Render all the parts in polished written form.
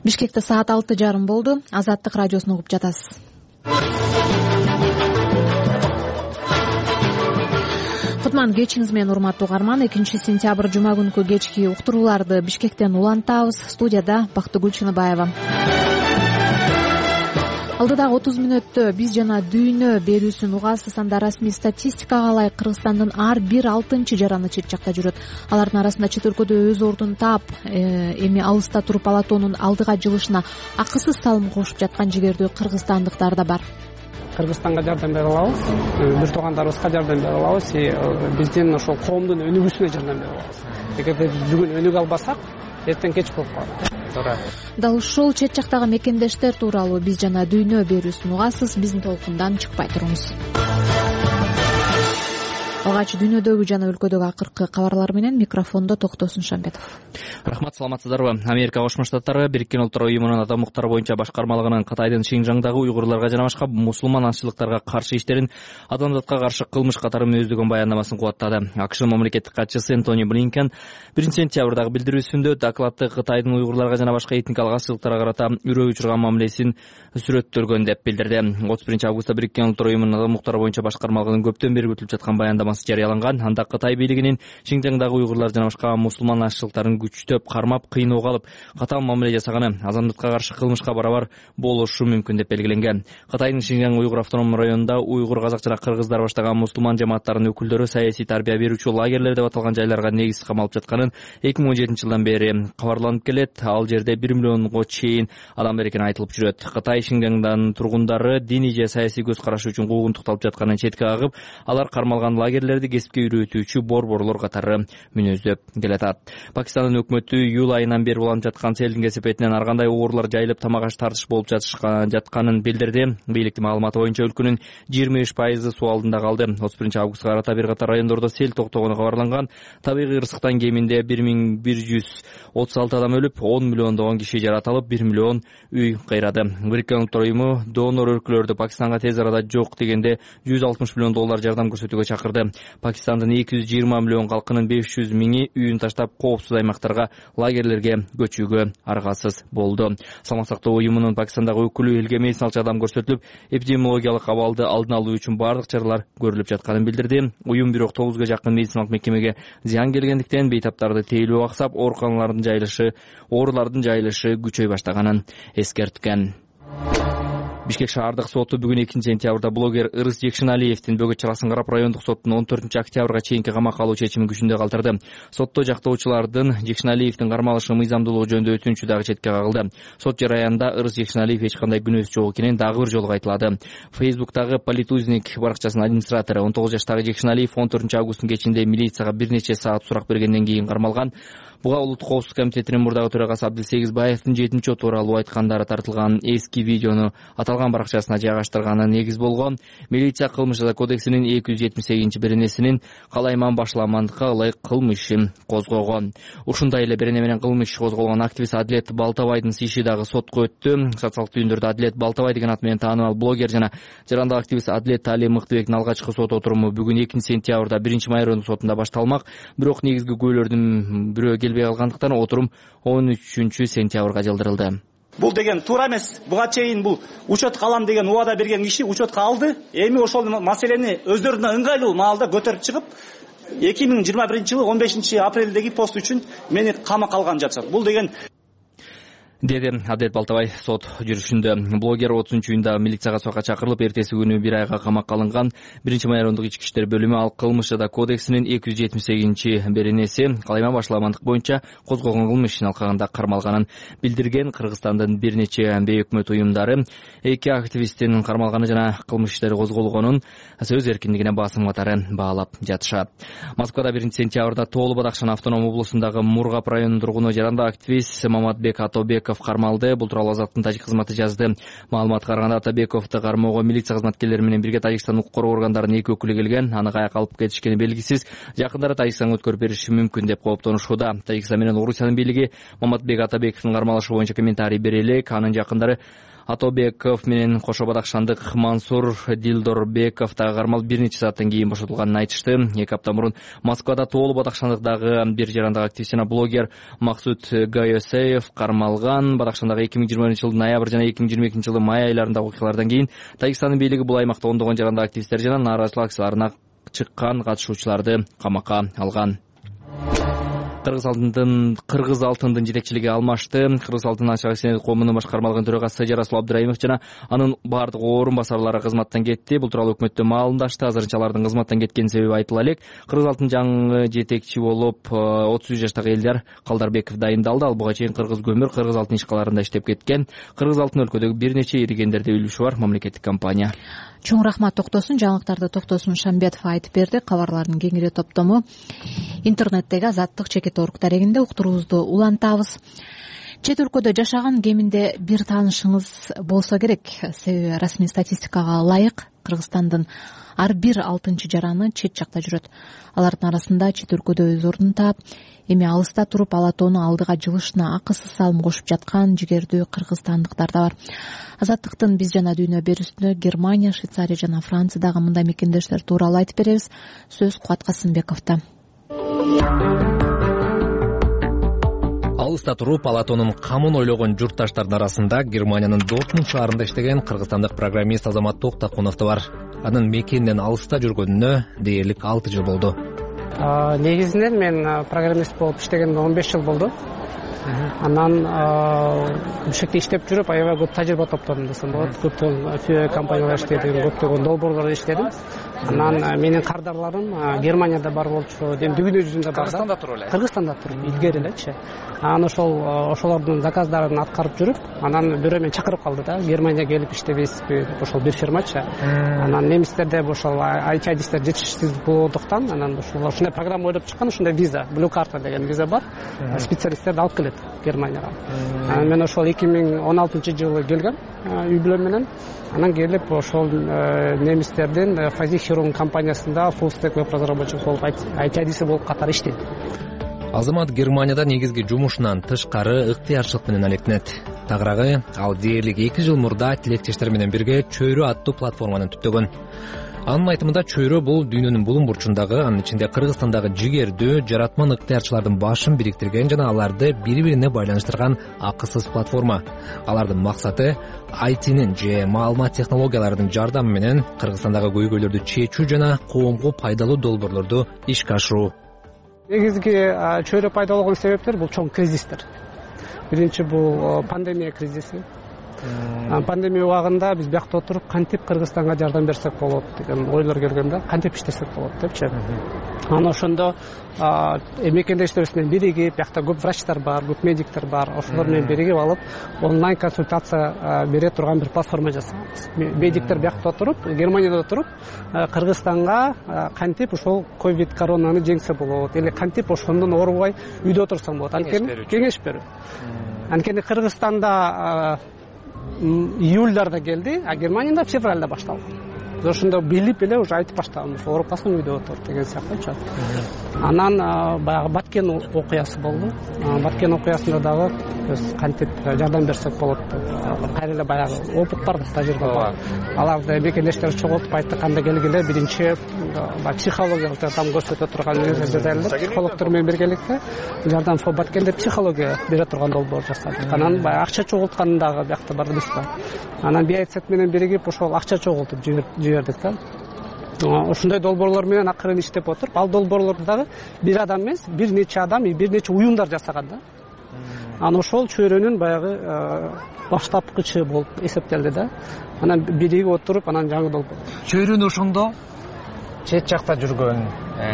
Бишкекте саат 6:30 болду. Азаттык радиосун угуп жатасыз. Кутман кечиңиз менен урматтуу угарман. 2-сентябрь жума күнкү кечки уктурууларды Бишкектен улантабыз. Студияда Бактыгүл Чыныбаева. Алдыдагы 30 мүнөттө биз жана дүйнө берүүсүн угасыз. Анда расмий статистикага ылайык Кыргызстандын ар бир 6-чы жараны чет жакта жүрөт. Алардын арасында чет өлкөдө өз ордун таап, эми алыста туруп ала тоонун алдыга жылышына акысыз салым кошуп жаткан жигердүү кыргызстандыктар да бар. Кыргызстанга жардам бере алабыз, бир туугандарыбызга жардам бере алабыз, биздин ошол коомдун өнүгүүсүнө жардам бере алабыз. Эгерде биз бүгүн өнүгө албасак, эртең кеч болуп калат. Дал ушул чет жактагы мекендештер тууралуу биз жана дүйнө берүүсүн угасыз. Биздин толкундан чыкпай туруңуз. Алгач дүйнөдөгү жана өлкөдөгү акыркы кабарлар менен микрофондо Токтосун Шамбетов. Рахмат, саламатсыздарбы? Америка Кошмо Штаттары Бириккен Улуттар Уюмунун адам укуктары боюнча башкармалыгынын Кытайдын Шинжаңдагы уйгурларга жана башка мусулман азчылыктарга каршы иштерин адамзатка каршы кылмыш катары мөөздөгөн баяндамасын кубаттады. АКШ мамлекеттик катчысы Энтони Блинкен 1-сентябрдагы билдирүүсүндө докладты Кытайдын уйгурларга жана башка этникалык азчылыктарга карата үрөө учурган мамилесин сүрөттөлгөн деп билдирди. 31-августта Бириккен Улуттар Уюмунун адам укуктары боюнча башкармалыгынын көптөн бери күтүлүп жаткан баяндамасы жарыяланган. Анда Кытай бийлигинин Шинжаңдагы уйгурлар жана башка мусулман азчылыктарын күчтөп, кармап, кыйноого алып, катаал мамиле жасаганы адамзатка каршы кылмышка барабар болушу мүмкүн деп белгиленген. Кытайдын Шинжаң уйгур автономдук районунда уйгур, казак жана кыргыздар баштаган мусулман жамааттарынын өкүлдөрү саясий тарбия берүүчү лагерлер деп аталган жайларга негиз камалып жатканын 2017-жылдан бери кабарланып келет. Ал жерде 1 миллионго чейин адам бар экени айтылып жүрөт. Кытай Шинжаңдын тургундары диний же саясий көз карашы үчүн куугунтукталып жатканын четке кагып, алар кармалган лагерлерди кесипке үйрөтүүчү борборлор катары мүнөздөп келатат. Пакистандын өкмөтү июль айынан бери уланып жаткан селдин кесепетинен ар кандай оорлар жайылып тамак аш тартыш болуп жатканын билдирди. Бийликтин маалыматы боюнча өлкөнүн 23% суу алдында калды. 31-августка карата бир катар райондордо сел токтогону кабарланган. Табигый ырсыктан кеминде 1136 адам өлүп, 10 миллиондогон киши жаратылып, 1 миллион үй кыйрады. Бириккен Улуттар Уюму донор өлкөлөрдү Пакистанга тез арада жок дегенде $160 миллион жардам көрсөтүүгө чакырды. Пакистандын 220 миллион калкынын 500 миңи үйүн таштап коопсуз аймактарга, лагерлерге көчүүгө аргасыз болду. Саламат сактоо уюмунун Пакистандагы өкүлү элге медициналык жардам көрсөтүлүп, эпидемиологиялык абалды алдын алуу үчүн бардык чаралар көрүлүп жатканын билдирди. Уюм бирок 9га жакын медициналык мекемеге зыян келгендиктен бейтаптарды тейлөө аксап, ооруканалардын жайылышы күчөй баштаганын эскерткен. Бишкек шаардык соту бүгүн 2-сентябрда блогер Ырыс Жекшеналиевдин бөгөт чарасын карап, райондук соттун 14-октябрга чейинки камакка алуу чечимин күчүндө калтырды. Сотто жактоочулардын Жекшеналиевдин кармалышы мыйзамдуулугу жөнүндө өтүнүчү дагы четке кагылды. Сот жараянда Ырыс Жекшеналиев эч кандай күнөөсү жок экенин дагы бир жолу айтылады. Фейсбуктагы Политузник баракчасынын администратору 19 жаштагы Жекшеналиев 14-августтун кечинде милицияга бир нече саат сурак бергенден кийин кармалган. Буга Улуттук коопсуздук комитетинин мурдагы төрагасы Абдилсегизбаевдин 7-оту тууралуу айткандары тартылган эски видеону аталган баракчасына жайгаштырганы негиз болгон. Милиция кылмыш жаза кодексинин 278-беренесинин калайман башламандыкка ылайык кылмыш ишин козгогон. Ушундай эле берене менен кылмыш иши козголгон активист Адилет Балтабайдын иши дагы сотко өттү. Социалдык түйүндөрдө Адилет Балтабай деген аты менен таанымал блогер жана жарандык активист Адилет Али Мыктыбектин алгачкы сот отуруму бүгүн 2-сентябрда 1-Май райондук сотунда башталмак. Бирок негизги күбөлөрдүн бирөө келбей калгандыктан отурум 13-сентябрга жылдырылды. Бул деген туура эмес. Буга чейин бул учетка алам деген убада берген киши учетка алды. Эми ошол маселени өздөрүнө ыңгайлуу маалда көтөрүп чыгып, 2021-жылы 15-апрелдеги пост үчүн мени камакка алган жатышат. Бул деген деди Адилет Балтабай сот жүрүшүндө. Блогер 30-июнда милицияга сотко чакырылып, эртеси күнү 1 айга камакка алынган. 1-Май райондук ички иштер бөлүмү ал кылмыш жаза кодексинин 278-беренеси калайман башламандык боюнча козгогон кылмыш ишин алкагында кармалганын билдирген. Кыргызстандын бир нече бейөкмөт уюмдары эки активисттин кармалганы жана кылмыш иштери козголгонун сөз эркиндигине басым катары баалап жатышат. Москвада 1-сентябрда Тоолу Бадакшан автоном облусундагы Мургап районунун тургуну жарандык активист Маматбек Атобеков кармалды. Бул тууралуу Азаттын тажик кызматы жазды. Маалыматка караганда Атобековду кармоого милиция кызматкерлери менен бирге Тажикстан укук коргоо органдарынын эки өкүлү келген. Аны каяка алып кетишкени белгисиз. Жакындары Тажикстанга өткөрүп бериши мүмкүн деп кооптонушууда. Тажикстан менен Орусиянын бийлиги Маматбек Атобековдун кармалышы боюнча комментарий бере элек. Анын жакындары Атобеков менен кошо бадакшандык Мансур Дилдорбеков дагы кармалып бир нече сааттан кийин бошотулганын айтышты. 2 апта мурун Москвада тоолуу бадакшандыктагы бир жарандагы активист жана блогер Максут Гаесеев кармалган. Бадакшандагы 2020 жылдын ноябрь жана 2022 жылдын май айларындагы окуялардан кийин Тажикстандын бийлиги бул аймакта ондогон жарандагы активисттер жана нааразычылык акцияларына чыккан катышуучуларды камакка алган. Кыргыз алтындын жетекчилиги алмашты. Кыргыз алтын ачык акционерлик коомунун башкармалыгынын төрагасы Жарасыл Абдыраимов жана анын бардык орун басарлары кызматтан кетти. Бул тууралуу өкмөттө маалымдашты. Азырынча алардын кызматтан кеткен себеби айтыла элек. Кыргыз алтын жаңы жетекчи болуп 33 жаштагы Элдар Калдарбеков дайындалды. Ал буга чейин Кыргыз көмүр, Кыргыз алтын ишкаларында иштеп кеткен. Кыргыз алтын өлкөдөгү бир нече иригендерде үлүшү бар мамлекеттик компания. Чоң рахмат Токтосун. Жаңылыктарды Токтосун Шамбетов айтып берди. Кабарлардын кеңири топтому интернеттеги Азаттык.org дарегинде уктуруубузду улантабыз. Чет өлкөдө жашаган кеминде бир таанышыңыз болсо керек. Себеби расмий статистикага ылайык Кыргызстандын ар бир 6 жараны чет жакта жүрөт. Алардын арасында чет өлкөдө өз ордун таап, эми алыста туруп ала тоону алдыга жылышына акысыз салым кошуп жаткан жигердүү кыргызстандыктар да бар. Азаттыктын биз жана дүйнө берүүсүндө Германия, Швейцария жана Франциядагы мындай мекендештер тууралуу айтып беребиз. Сөз Кубат Касымбековдо. Алыста туруп ала тоонун камын ойлогон журтташтардын арасында Германиянын Дортмунд шаарында иштеген кыргызстандык программист Азамат Токтакунов да бар. Анын мекенинен алыста жүргөнүнө дээрлик 6 жыл болду. Негизинен мен программист болуп иштегенде 15 жыл болду. Анан бушекте иштеп жүрүп аябай көп тажрыйба топтодум десем болот. Көптөгөн компаниялар иштедим, көптөгөн долбоорлордо иштедим. Анан менин кардарларым Германияда бар болчу, дүйнө жүзүндө бар. Кыргызстанда туруп эле. Кыргызстанда туруп, илгери элечи. Анан ошолордун заказдарын аткарып жүрүп, анан бирөө мени чакырып калды да, Германияга келип иштебейсизби? Ошол бир фирмачы. Анан немистерде ошол IT-адистер жетишсиз болгондуктан, анан ушундай программа ойлоп чыккан, ушундай виза, Blue Card деген виза бар. Специалисттерди алып келет Германияга. Анан мен ошол 2016 жылы келгем үй бүлөм менен. Анан келип ошол немистердин Фазихерун компаниясында full stack web разработчик болуп IT-адиси болуп катар иштейт. Азамат Германияда негизги жумушунан тышкары ыктыярчылык менен алектенет. Тагыраагы ал дээрлик 2 жыл мурда тилектештер менен бирге Чөйрө аттуу платформаны түптөгөн. Анын айтымында Чөйрө бул дүйнөнүн булуң бурчундагы, анын ичинде Кыргызстандагы жигердүү, жаратман ыктыярчылардын башын бириктирген жана аларды бири-бирине байланыштырган акысыз платформа. Алардын максаты IT-нин же маалымат технологияларынын жардамы менен Кыргызстандагы көйгөйлөрдү чечүү жана коомго пайдалуу долбоорлорду ишке ашыруу. Негизги Чөйрө пайда болгон себептер бул чоң кризистер. Биринчи бул пандемия кризиси. Пандемия убагында биз биякта отуруп кантип Кыргызстанга жардам берсек болот деген ойлор келген да, кантип иштесек болот депчи. Анан ошондо мекендештерибиз менен биригип, биякта көп врачтар бар, көп медиктер бар, ошолор менен биригип алып онлайн консультация бере турган бир платформа жасаганбыз. Медиктер биякта отуруп, Германияда отуруп, Кыргызстанга кантип ошол ковид коронаны жеңсе болот, или кантип ошондон оорубай үйдө отурсаң болот, анткени кеңеш берүү. Анткени Кыргызстанда июльдарда келди, а Германияда февралда башталган. Ошондо билип эле уже айтып баштаган, ооруп калсаң үйдө отур деген сыяктуучу. Анан баягы Баткен окуясы болду. Баткен окуясында дагы биз кантип жардам берсек болот деп кайра эле баягы опыт бар, тажрыйба бар. Аларды мекендештер чогултуп айтты, кандай келгиле биринчи психологиялык жардам көрсөтө турган психологдор менен биргеликте жардам Баткенде психология бере турган долбоор жасадык. Анан баягы акча чогулткан дагы биякта бар эмес да. Анан биоцет менен биригип ошол акча чогултуп жибердик да. Ошондой долбоорлор менен акырын иштеп отуруп, ал долбоорлорду дагы бир адам эмес, бир нече адам, бир нече уюмдар жасаган да. Анан ошол Чөйрөнүн баягы баштапкычы болуп эсептелди да. Анан биригип отуруп, анан жаңы долбоор. Чөйрөнү ошондо чет жакта жүргөн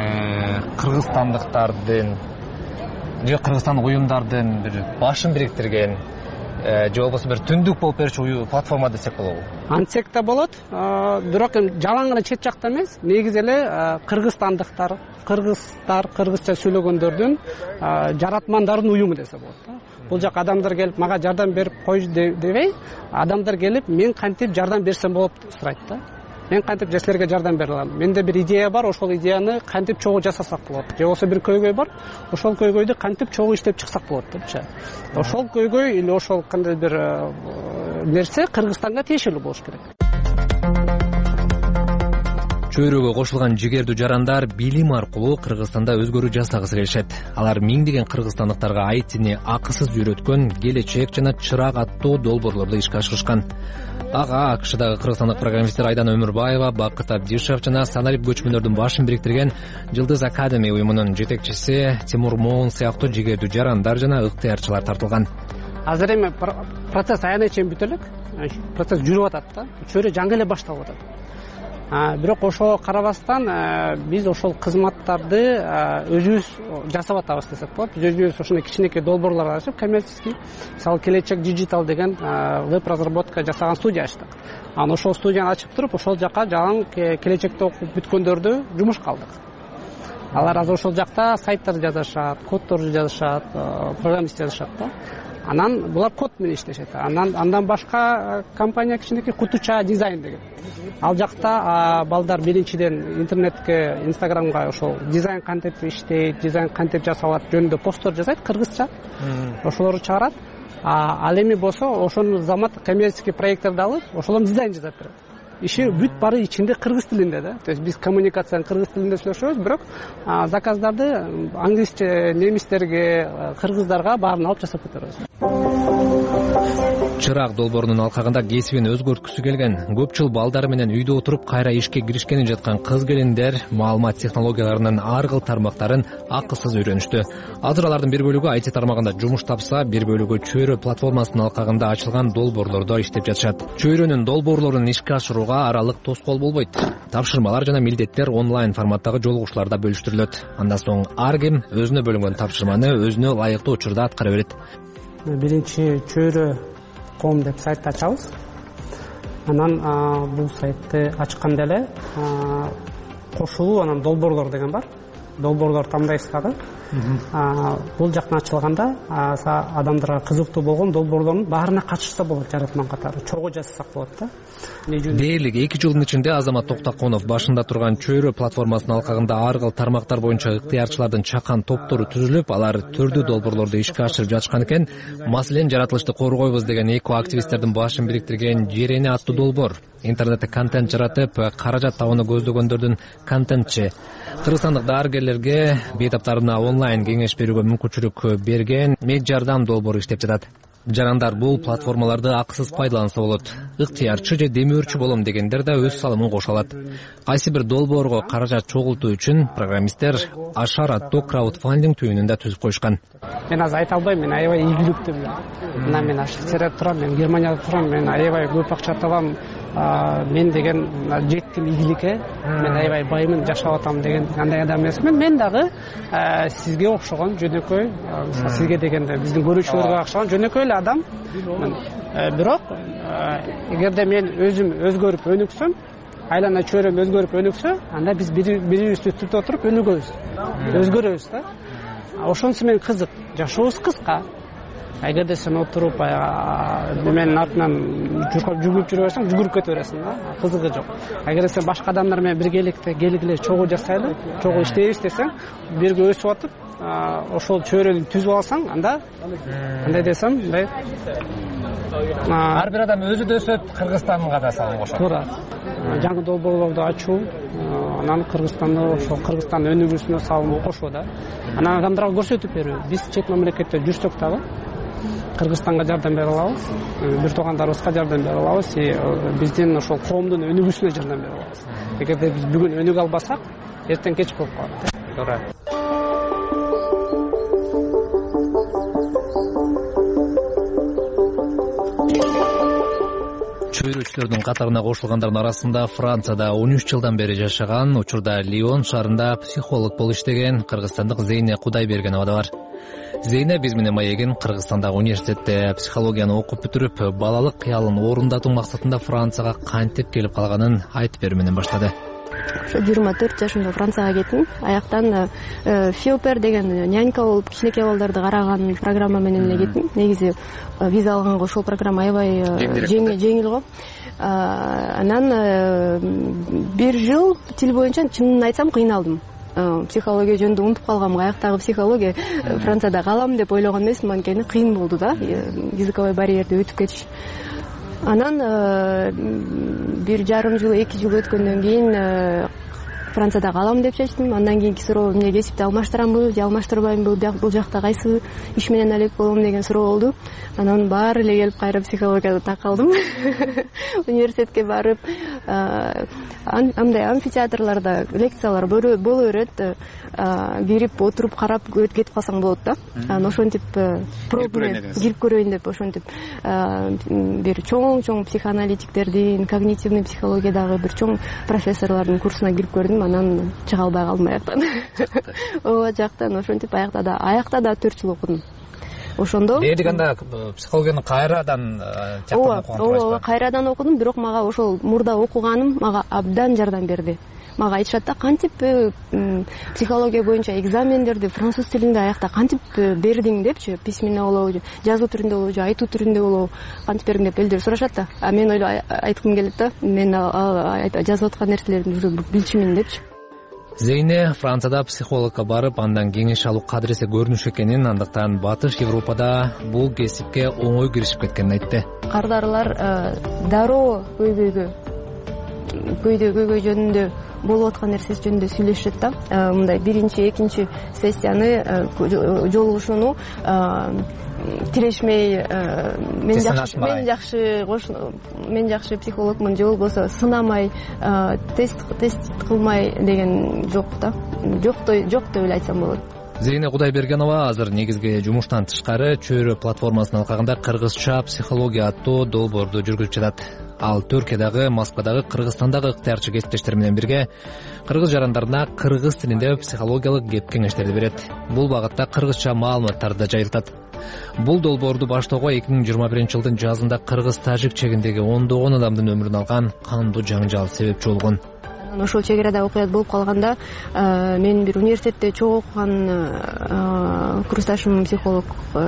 кыргызстандыктардын же кыргызстандык уюмдардын бир башын бириктирген же болбосо бир түндүк болуп берүүчү платформа десек болобу? Антсек да болот, бирок жалаң гана чет жакта эмес, негизи эле кыргызстандыктар, кыргызча сүйлөгөндөрдүн жаратмандардын уюму десе болот да. Бул жак адамдар келип мага жардам берип койчу дебей, адамдар келип мен кантип жардам берсем болот сурайт да. Мен кантип силерге жардам бере алам? Менде бир идея бар, ошол идеяны кантип чогуу жасасак болот? Же болбосо бир көйгөй бар, ошол көйгөйдү кантип чогуу иштеп чыксак болот депчи. Ошол көйгөй или ошол кандай бир нерсе Кыргызстанга тиешелүү болуш керек. Чөйрөгө кошулган жигердүү жарандар билим аркылуу Кыргызстанда өзгөрүү жасагысы келишет. Алар миңдеген кыргызстандыктарга айтини акысыз үйрөткөн келечек жана чырак аттуу долбоорлорду ишке ашырышкан. Ага АКШдагы кыргызстандык программисттер Айдана Өмүрбаева, Бакыт Абдишев жана саналип көчмөндөрдүн башын бириктирген Жылдыз Академи уюмунун жетекчиси Тимур Моун сыяктуу жигердүү жарандар жана ыктыярчылар тартылган. Азыр эми процесс аянай чейин бүтө элек. Процесс жүрүп атат да. Чөйрө жаңы эле башталып атат. Бирок ошого карабастан биз ошол кызматтарды өзүбүз жасап атабыз десек болот. Биз өзүбүз ошондой кичинекей долбоорлор ачып, коммерческий, мисалы Келечек Digital деген веб разработка жасаган студия ачтык. Анан ошол студияны ачып туруп, ошол жака жаңы келечекте окуп бүткөндөрдү жумушка алдык. Алар азыр ошол жакта сайттар жазышат, коддорду жазышат, программист жазышат да. Анан булар код менен иштешет. Андан башка компания кичинекей Кутуча дизайн деген. Ал жакта балдар биринчиден интернетке, Инстаграмга ошол дизайн контент иштейт, дизайн контент жасалат жөнүндө посттор жасайт кыргызча. Ошолорду чыгарат. Ал эми болсо ошонун замат коммерческий проекттерди алып, ошолордун дизайн жасап берет. Иши бүт баары ичинде кыргыз тилинде да. То есть биз коммуникацияны кыргыз тилинде сүйлөшөбүз, бирок заказдарды англисче, немистерге, кыргыздарга баарын алып жасап кетебиз. Чырак долбоорунун алкагында кесибин өзгөрткүсү келген, көп жыл балдары менен үйдө отуруп кайра ишке киришкени жаткан кыз-келиндер маалымат технологияларынын ар кыл тармактарын акысыз үйрөнүштү. Азыр алардын бир бөлүгү IT тармагында жумуш тапса, бир бөлүгү Чөйрө платформасынын алкагында ачылган долбоорлордо иштеп жатышат. Чөйрөнүн долбоорлорун ишке ашырууга аралык тоскоол болбойт. Тапшырмалар жана милдеттер онлайн форматтагы жолугушууларда бөлүштүрүлөт. Андан соң ар ким өзүнө бөлүнгөн тапшырманы өзүнө ылайыктуу учурда аткара берет. Биринчи Чөйрө.com деп сайтты ачабыз. Анан бул сайтты ачканда эле кошулуу анан долбоорлор деген бар. Долбоорлор тандайсыз дагы. Бул жактан ачылганда адамдарга кызыктуу болгон долбоорлордун баарына катышса болот, жаратман катары чогуу жазсак болот да. Дээрлик 2 жылдын ичинде Азамат Токтаконов башында турган Чөйрө платформасынын алкагында ар кыл тармактар боюнча ыктыярчылардын чакан топтору түзүлүп, алар түрдүү долбоорлорду ишке ашырып жатышкан экен. Маселен, жаратылышты коргойбуз деген эко-активисттердин башын бириктирген Жерени аттуу долбоор. Интернетте контент жаратып, каражат табууну көздөгөндөрдүн контентчи. Кыргызстандык дарыгерлерге бейтаптарына онлайн кеңеш берүүгө мүмкүнчүлүк берген Мед жардам долбоору иштеп жатат. Жарандар бул платформаларды акысыз пайдаланса болот. Ыктыярчы же демөөрчү болом дегендер да өз салымын кошо алат. Кайсы бир долбоорго каражат чогултуу үчүн программисттер Ашар аттуу краудфандинг түйүнүн да түзүп коюшкан. Мен азыр айта албайм, мен аябай ийгиликтүү билем. Мен Швейцарияда турам, мен Германияда турам, мен аябай көп акча табам. Мен деген жеттим ийгиликке, мен аябай баймын, жашап атам деген андай адам эмесмин. Мен дагы сизге окшогон жөнөкөй, сизге дегенде биздин көрүүчүлөргө окшогон жөнөкөй эле адам. Бирок эгерде мен өзүм өзгөрүп өнүксөм, айлана чөйрөм өзгөрүп өнүксө, анда биз бирибизди түтүп отуруп өнүгөбүз, өзгөрөбүз да. Ошонусу менен кызык, жашообуз кыска. Эгерде сен отуруп менин артынан жүгүрүп жүрө берсең, жүгүрүп кете бересиң да, кызыгы жок. Эгерде сен башка адамдар менен биргеликте келгиле чогуу жасайлы, чогуу иштейбиз десең, бирге өсүп атып, ошол чөйрөнү түзүп алсаң, анда кандай десем, мындай ар бир адам өзү да өсөт, Кыргызстанга да салым кошот. Туура. Жаңы долбоорлорду ачуу, анан Кыргызстанды, ошол Кыргызстан өнүгүүсүнө салым кошуу да. Анан адамдарга көрсөтүп берүү. Биз чет мамлекетте жүрсөк дагы Кыргызстанга жардам бере алабыз, бир туугандарыбызга жардам бере алабыз, биздин ошол коомдун өнүгүүсүнө жардам бере алабыз. Эгерде биз бүгүн өнүгө албасак, эртең кеч болуп калат. Туура. Чөйрөчүлөрдүн катарына кошулгандардын арасында Францияда 13 жылдан бери жашаган, учурда Лион шаарында психолог болуп иштеген кыргызстандык Зейне Кудайбергенова да бар. Зейне биз менен маегин Кыргызстандагы университетте психологияны окуп бүтүрүп, балалык кыялын орундатуу максатында Францияга кантип келип калганын айтып берүү менен баштады. 24 жашымда Францияга кеттим. Аяктан Филпер деген нянька болуп, кичинекей балдарды караган программа менен эле кеттим. Негизи виза алганга ошол программа аябай жеңил го. Анан бир жыл тил боюнча чынын айтсам кыйналдым. Психология жөнүндө унутуп калгам. Аяктагы психология Францияда калам деп ойлогон эмесмин, анткени кыйын болду да, языковой барьерди өтүп кетиш. Анан 1,5 жыл 2 жыл өткөндөн кийин Францияда калам деп чечтим. Андан кийинки суроо эмне кесипти алмаштырамбы же алмаштырбаймбы, бул жакта кайсы иш менен алек болом деген суроо болду. Анан баары эле келип кайра психологияда такалдым. Университетке барып, андай амфитеатрларда лекциялар боло берет. Бирип отуруп карап кетип калсаң болот да. Анан ошентип пробный кирип көрөйүн деп ошентип бир чоң психоаналитиктердин, когнитивный психологиядагы бир чоң профессорлордун курсуна кирип көрдүм. Анан чыга албай калдым аяктан. Ооба, жактан ошентип аякта да 4 жыл окудум. Ошондо дедик анда психологияны кайрадан окуган. Ооба, кайрадан окудум, бирок мага ошол мурда окуганым мага абдан жардам берди. Мага айтышат да, кантип психология боюнча экзамендерди француз тилинде аякта кантип бердиң депчи, письменно болобу, жазуу түрүндө болобу же айтуу түрүндө болобу, кантип бердиң деп элдер сурашат да. Мен айткым келет да, мен жазып аткан нерселерди уже билчүмүн депчи. Зейне Францияда психологко барып, андан кеңеш алуу кадыресе көрүнүш экенин, андыктан Батыш Европада бул кесипке оңой киришип кеткенин айтты. Кардарлар дароо көйгөй жөнүндө болуп аткан нерсеси жөнүндө сүйлөшөт да. Мындай биринчи, экинчи сессияны жолугушууну тирешмей мен жакшы психологмун же болбосо сынамай, тест кылмай деген жок да. Жок деп эле айтсам болот. Зейне Кудайбергенова азыр негизги жумуштан тышкары Чөйрө платформасынын алкагында кыргызча психология аттуу долбоорду жүргүзүп жатат. Ал Түркиядагы, Москвадагы, Кыргызстандагы ыктыярчы кесиптештер менен бирге кыргыз жарандарына кыргыз тилинде психологиялык кеп кеңештерди берет. Бул багытта кыргызча маалыматтарды да жайылтат. Бул долбоорду баштоого 2021-жылдын жазында кыргыз-тажик чегиндеги ондогон адамдын өмүрүн алган кандуу жаңжал себепчи болгон. Ошол чек арада окуят болуп калганда мен бир университетте чогуу окуган курсташым психолог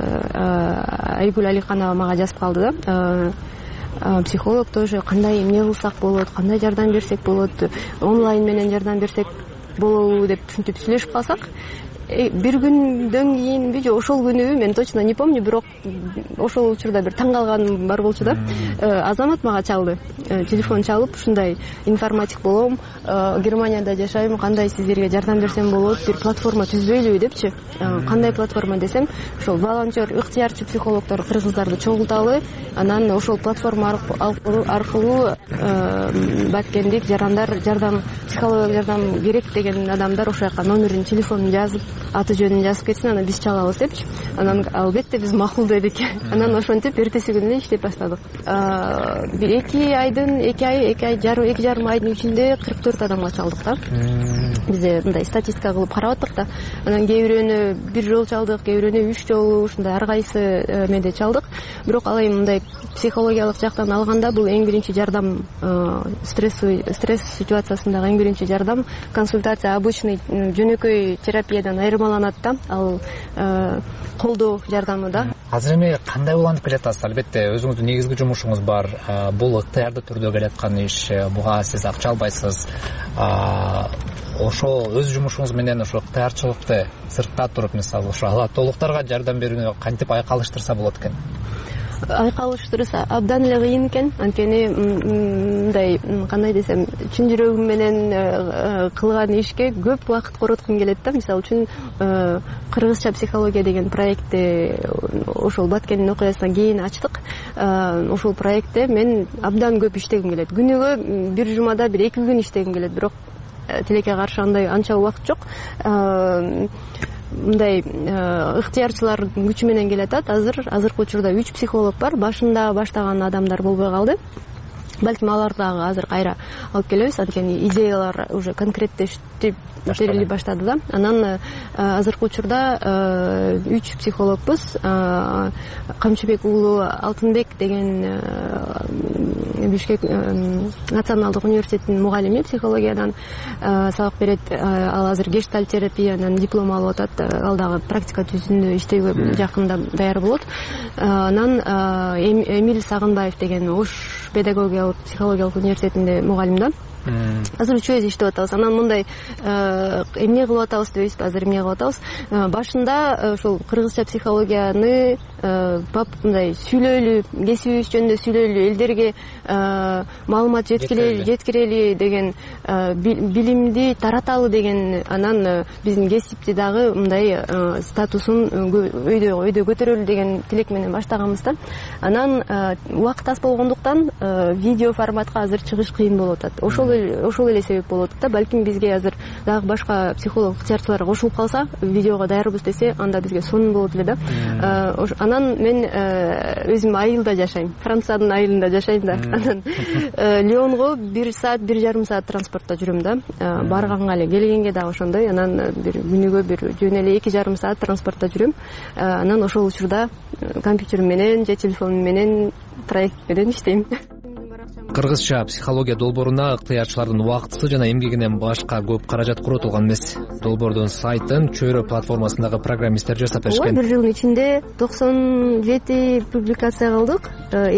Айгүл Аликанова мага жазып калды да. Психолог тоже кандай эмне кылсак болот, кандай жардам берсек болот, онлайн менен жардам берсек болобу деп ушинтип сүйлөшүп калсак, бир күндөн кийинби же ошол күнүбү мен точно не помню, бирок ошол учурда бир таң калганым бар болчу да. Азамат мага чалды, телефон чалып, ушундай информатик болом, Германияда жашайм, кандай сиздерге жардам берсем болот, бир платформа түзбөйлүбү депчи. Кандай платформа десем, ошол волонтер, ыктыярчы психологдор кыргыздарды чогулталы, анан ошол платформа аркылуу баккендик жарандар жардам, психологиялык жардам керек деген адамдар ошол жака номерин, телефонун жазып, аты жөнүн жазып кетсин, анан биз чалабыз депчи. Анан албетте биз макул дедик. Анан ошентип эртеси күнү иштеп баштадык. Бир 2 жарым айдын ичинде 44 адамга чалдык да. Бизде мындай статистика кылып карап аттык да. Анан кээ бирөөнү 1 жолу чалдык, кээ бирөөнү 3 жолу, ушундай ар кайсы меде чалдык. Бирок ал эми мындай психологиялык жактан алганда бул эң биринчи жардам, стресс ситуациясындагы эң биринчи жардам, консультация обычный жөнөкөй терапиядан айырмаланат да. Ал колдоо жардамы да. Азыр эми кандай уланып келатасыз? Албетте өзүңүздүн негизги жумушуңуз бар. Бул ыктыярдуу түрдө келаткан иш, буга сиз акча албайсыз. Ошо өз жумушуңуз менен ошо ыктыярчылыкты сыртта туруп, мисалы, ошо алаттуулуктарга жардам берүүнү кантип айкалыштырса болот экен? Айкалыштырса абдан эле кыйын экен. Анткени мындай, кандай десем, чын жүрөгүм менен кылган ишке көп убакыт короткум келет да. Мисалы үчүн кыргызча психология деген проектти ошол Баткендин окуясынан кийин ачтык. Ошол проектте мен абдан көп иштегим келет. Күнүгө бир жумада бир 2 күн иштегим келет, бирок тилекке каршы андай анча убакыт жок. Мындай ыктыярчылардын күчү менен келатат. Азыркы учурда 3 психолог бар. Башында баштаган адамдар болбой калды. Балким аларды дагы азыр кайра алып келебиз, анткени идеялар уже конкреттештип берили баштады да. Анан азыркы учурда 3 психологбуз. Камчыбек уулу Алтынбек деген Бишкек националдык университетинин мугалими, психологиядан сабак берет. Ал азыр гештальт терапиянын диплом алып атат. Ал дагы практика түзүндө иштөөгө жакында даяр болот. Анан Эмиль Сагынбаев деген Ош педагогиялык психологиялык университетинде мугалим да. азыр үчөөбүз иштеп атабыз. Анан мындай эмне кылып атабыз дебейсизби, азыр эмне кылып атабыз? Башында ошол кыргызча психологияны мындай сүйлөйлү, кесибибиз жөнүндө сүйлөйлү, элдерге маалымат жеткирели деген, билимди тараталы деген, анан биздин кесипти дагы мындай статусун өйдө көтөрөлү деген тилек менен баштаганбыз да. Анан убакыт аз болгондуктан видео форматка азыр чыгыш кыйын болуп атат. Ошол эле себеп болуп атат да. Балким бизге азыр дагы башка психолог ыктыярчылар кошулуп калса, видеого даярбыз десе, анда бизге сонун болот эле да. Анан мен өзүм айылда жашайм, Франциянын айылында жашайм да. Анан Лионго 1 саат 1,5 саат транспортто жүрөм да. Барганга эле, келгенге дагы ошондой. Анан күнүгө жөн эле 2,5 саат транспортто жүрөм. Анан ошол учурда компьютерим менен же телефонум менен проект менен иштейм. Кыргызча психология долбооруна ыктыярчылардын убактысы жана эмгегинен башка көп каражат коротулган эмес. Долбоордун сайтын Чөйрө платформасындагы программисттер жасап беришкен. 1 жылдын ичинде 97 публикация кылдык.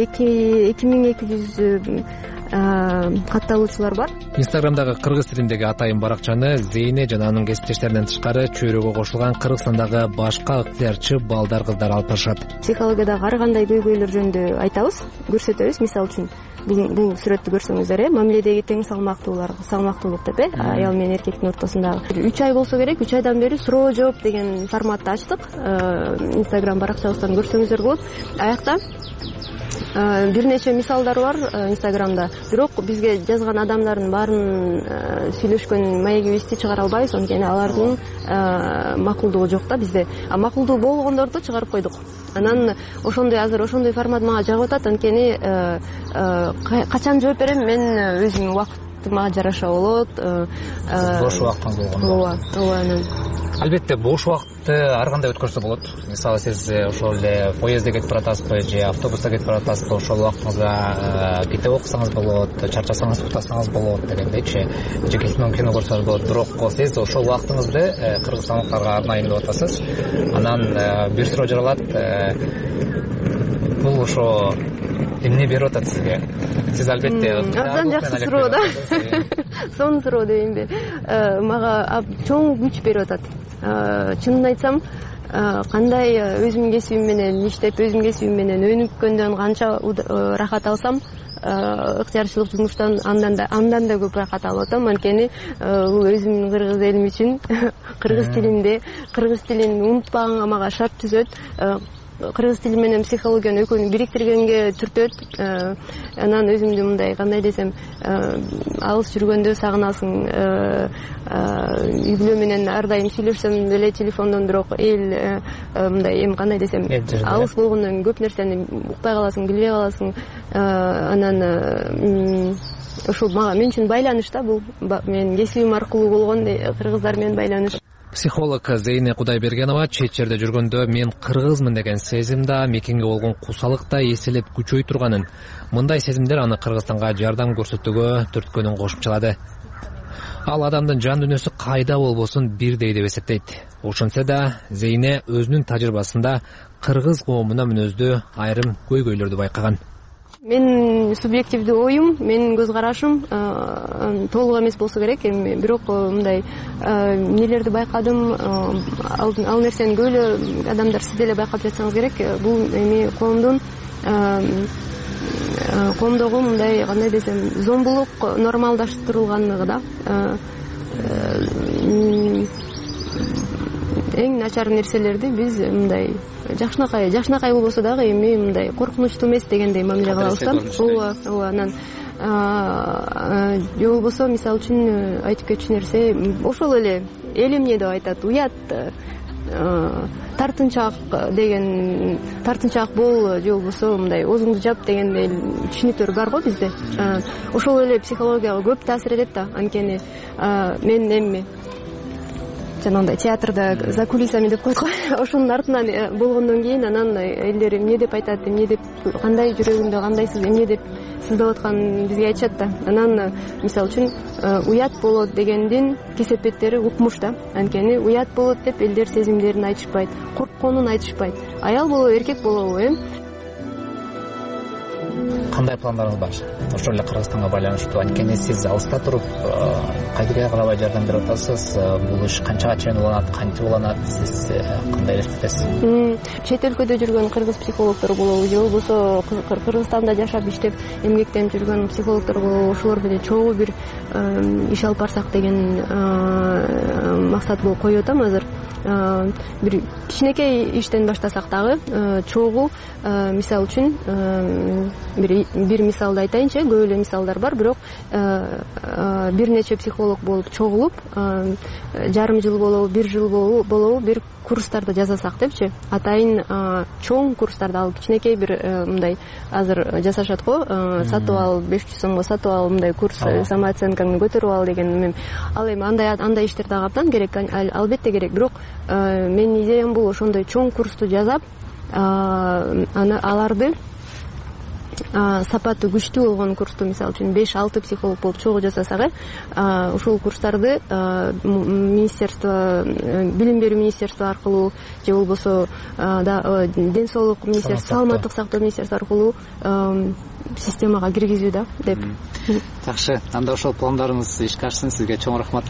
2200 катталуучулар бар. Инстаграмдагы кыргыз тилиндеги атайын баракчаны Зейне жана анын кесиптештеринен тышкары Чөйрөгө кошулган Кыргызстандагы башка ыктыярчы балдар, кыздар алып барышат. Психологиядагы ар кандай көйгөйлөр жөнүндө айтабыз, көрсөтөбүз. Мисалы үчүн бул сүрөттү көрсөңүздөр, мамиледеги тең салмактуулук деп, аял менен эркектин ортосундагы 3 ай болсо керек, 3 айдан бери суроо жооп деген форматты ачтык. Инстаграм баракчабыздан көрсөңүздөр болот. Аякта бир нече мисалдар бар Инстаграмда. Бирок бизге жазган адамдардын баарын сүйлөшкөн маегибизди чыгара албайбыз, анткени алардын макулдугу жок да бизде. Макулдугу болгондорду чыгарып койдук. Анан азыр ошондой формат мага жагып атат, анткени качан жооп берем, мен өзүмдүн убактыма жараша болот. Бош убактыңыз болгондо. Ооба. Албетте бош убакытты ар кандай өткөрсө болот. Мисалы сиз ошол эле поездде кетип баратасызбы же автобуста кетип баратасызбы, ошол убактыңызда китеп окусаңыз болот, чарчасаңыз уктасаңыз болот дегендейчи, же кино көрсөңүз болот. Бирок сиз ошол убактыңызды кыргызстандыктарга арнайын деп атасыз. Анан бир суроо жаралат. Бул ошо эмне берип атат сизге? Сиз албетте абдан жакшы суроо да. Сонун суроо дейинби? Мага чоң күч берип атат. Чынын айтсам, кандай өзүмдүн кесибим менен иштеп, өзүмдүн кесибим менен өнүккөндөн канча рахат алсам, ыктыярчылык жумуштан андан да көп рахат алып атам. Анткени бул өзүмдүн кыргыз элим үчүн кыргыз тилин унутпаганга мага шарт түзөт. Кыргыз тили менен психологияны экөөнү бириктиргенге түртөт. Анан өзүмдү мындай, кандай десем, алыс жүргөндө сагынасың. Үй бүлө менен ар дайым сүйлөшсөм деле телефондон, бирок мындай, кандай десем, алыс болгондон көп нерсени укпай каласың, билбей каласың. Анан ошол мен үчүн байланыш да, бул менин кесибим аркылуу болгон кыргыздар менен байланыш. Психолог Зейне Кудайбергенова чет жерде жүргөндө мен кыргызмын деген сезим да, мекенге болгон кусалык да эселеп күчөй турганын, мындай сезимдер аны Кыргызстанга жардам көрсөтүүгө түрткөнүн кошумчалады. Ал адамдын жан дүйнөсү кайда болбосун бирдей деп эсептейт. Ошентсе да Зейне өзүнүн тажрыйбасында кыргыз коомуна мүнөздүү айрым көйгөйлөрдү байкаган. Мен субъективдүү оюм, менин көз карашым толук эмес болсо керек, бирок мындай нелерди байкадым. Ал нерсени көп эле адамдар, сиз деле байкап жатсаңыз керек. Бул коомдогу мындай, кандай десем, зомбулук нормалдаштырылганлыгы да. Эң начар нерселерди биз мындай жакшынакай болбосо дагы эми мындай коркунучтуу эмес дегендей мамиле кылабыз да. Ооба. Анан же болбосо, мисалы үчүн айтып кетчү нерсе ошол эле эл эмне деп айтат, уят, тартынчаак бол, же болбосо мындай оозуңду жап дегендей түшүнүктөр бар го бизде. Ошол эле психологияга көп таасир этет да. Анткени мен эми жанагындай театрда за кулисами деп коет го. Ошонун артынан болгондон кийин анан элдер эмне деп айтат, эмне деп, кандай жүрөгүндө кандайсыз, эмне деп сыздап атканын бизге айтышат да. Анан мисалы үчүн уят болот дегендин кесепеттери укмуш да. Анткени уят болот деп элдер сезимдерин айтышпайт, коркконун айтышпайт. Аял болобу, эркек болобу, кандай пландарыңыз бар ошол эле Кыргызстанга байланыштуу? Анткени сиз алыста туруп кайдыгер карабай жардам берип атасыз. Бул иш канчага чейин уланат, кантип уланат, сиз кандай элестетесиз? Чет өлкөдө жүргөн кыргыз психологдор болобу же болбосо Кыргызстанда жашап иштеп эмгектенип жүргөн психологдор болобу, ошолор менен чогуу бир иш алып барсак деген максат болуп коюп атам азыр. Бир кичинекей иштен баштасак дагы чогуу, мисалы үчүн бир мисалды айтайынчы, көп эле мисалдар бар, бирок бир нече психолог болуп чогулуп жарым жыл болобу, бир жыл болобу бир курстарды жасасак депчи, атайын чоң курстарды алып, кичинекей бир мындай азыр жасашат го, сатып ал 500 сомго сатып ал, мындай курс самооценкаңды көтөрүп ал деген. Ал эми андай иштер дагы абдан керек, албетте керек, бирок менин идеям бул ошондой чоң курсту жасап, аларды сапаты күчтүү болгон курсту, мисалы үчүн 5-6 психолог болуп чогуу жасасак, ушул курстарды министерство, билим берүү министерство аркылуу же болбосо ден соолук министерство, саламаттык сактоо министерство аркылуу системага киргизүү да деп. Жакшы, анда ошол пландарыңыз ишке ашсын. Сизге чоң рахмат.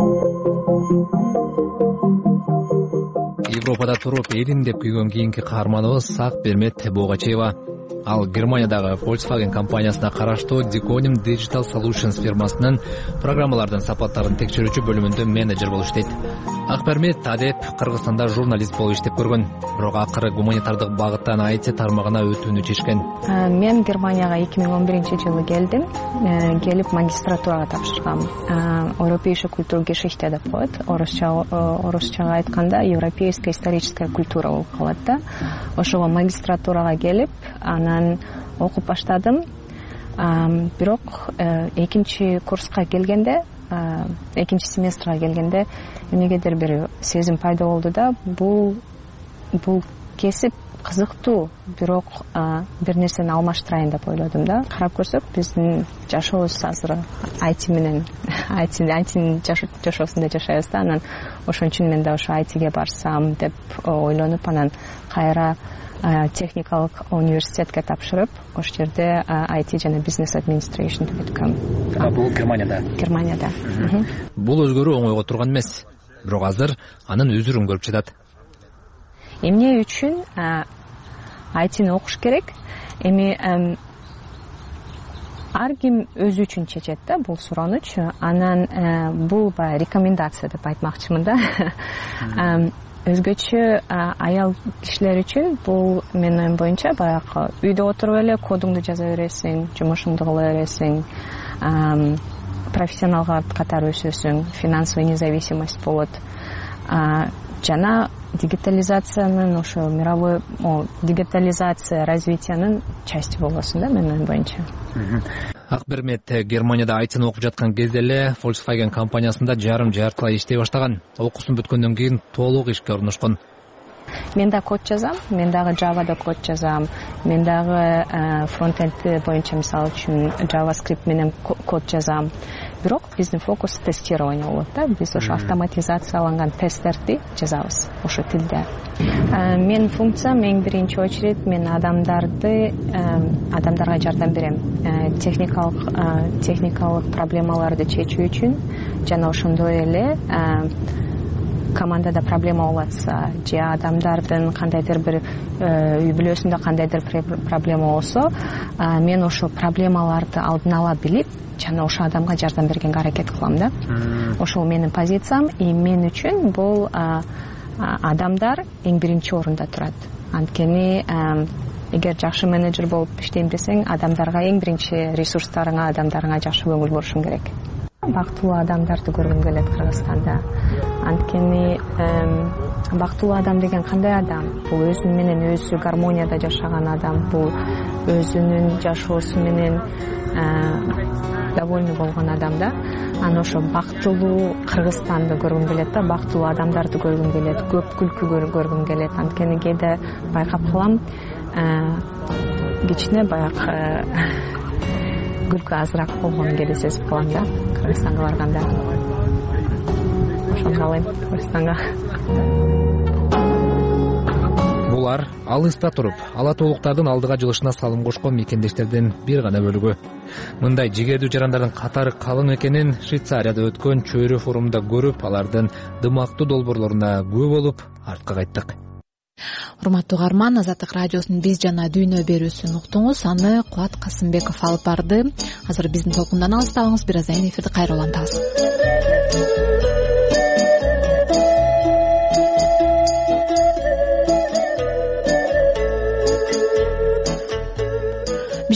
Европада туруп элим деп күйгөн кийинки каарманыбыз Сак Бермет Богачева. Ал Германиядагы Volkswagen компаниясына караштуу Deconim Digital Solutions фирмасынын программалардын сапаттарын текшерүүчү бөлүмүндө менеджер болуп иштейт. Акбермет адеп Кыргызстанда журналист болуп иштеп көргөн, бирок акыры гуманитардык багыттан IT тармагына өтүүнү чечкен. Мен Германияга 2011-жылы келдим. Келип магистратурага тапшыргам. Европейская культурgeschichte деп коет. Орусчага айтканда европейская историческая культура болуп калат да. Ошого магистратурага келип, анан окуп баштадым. Бирок экинчи курска келгенде, экинчи семестрга келгенде эмнегедир бир сезим пайда болду да, бул кесип кызыктуу, бирок бир нерсени алмаштырайын деп ойлодум да. Карап көрсөк, биздин жашообуз азыр IT менен, IT жашоосунда жашайбыз да. Анан ошон үчүн мен да ошо ITге барсам деп ойлонуп, анан кайра техникалык университетке тапшырып, ошол жерде IT жана бизнес администрейшн деп өткөм. Бул Германияда. Бул өзгөрүү оңойго турган эмес, бирок азыр анын өзүрүн көрүп жатат. Эмне үчүн ITни окуш керек? Эми ар ким өзү үчүн чечет да бул сурооныч. Анан бул баягы рекомендация деп айтмакчымын да. Өзгөчө аял кишилер үчүн бул менин оюм боюнча баягы үйдө отуруп эле кодуңду жаза бересиң, жумушуңду кыла бересиң, профессионалга катары өсөсүң, финансовый независимость болот. Жана дигитализациянын, ошо мировой дигитализация развитиянын части болосун да менин оюм боюнча. Акбермет Германияда айтын окуп жаткан кезде эле Volkswagen компаниясында жартылай иштей баштаган. Окуусун бүткөндөн кийин толук ишке орношкон. Мен да код жазам, мен дагы Java'да код жазам, мен дагы фронтенд боюнча мисалы үчүн JavaScript менен код жазам. Бирок биздин фокус тестирование болот да. Биз ошо автоматизацияланган тесттерди жазабыз ошо тилде. Мен функциям эң биринчи очередь мен адамдарга жардам берем. Техникалык проблемаларды чечүү үчүн жана ошондой эле командада проблема болот же адамдардын кандайдыр бир үй бүлөсүндө кандайдыр проблема болсо, мен ошо проблемаларды алдын ала билип жана ошо адамга жардам бергенге аракет кылам да. Ошол менин позициям, и мен үчүн бул адамдар эң биринчи орунда турат. Анткени эгер жакшы менеджер болуп иштейм десең, адамдарга эң биринчи ресурстарыңа, адамдарыңа жакшы көңүл бурушуң керек. Бактылуу адамдарды көргүм келет Кыргызстанда. Анткени бактылуу адам деген кандай адам? Бул өзү менен өзү гармонияда жашаган адам, бул өзүнүн жашоосу менен довольный болгон адам да. Аны ошо бактылуу Кыргызстанды көргүм келет да, бактылуу адамдарды көргүм келет, көп күлкү көргүм келет. Анткени кээде байкап калам, кичине баягы күлкү азыраак болгон кээде сезип калам да Кыргызстанга барганда. Ошону каалайм Кыргызстанга. Бул булар алыста туруп ала тоолуктардын алдыга жылышына салым кошкон мекендештердин бир гана бөлүгү. Мындай жигердүү жарандардын катары калың экенин Швейцарияда өткөн чөйрө форумунда көрүп, алардын дымактуу долбоорлоруна күбө болуп артка кайттык. Урматтуу угарман, Азаттык радиосунун Биз жана дүйнө берүүсүн уктуңуз. Аны Кубат Касымбеков алып барды. Азыр биздин толкундан алыстабыңыз, бир аздан эфирди кайра улантабыз.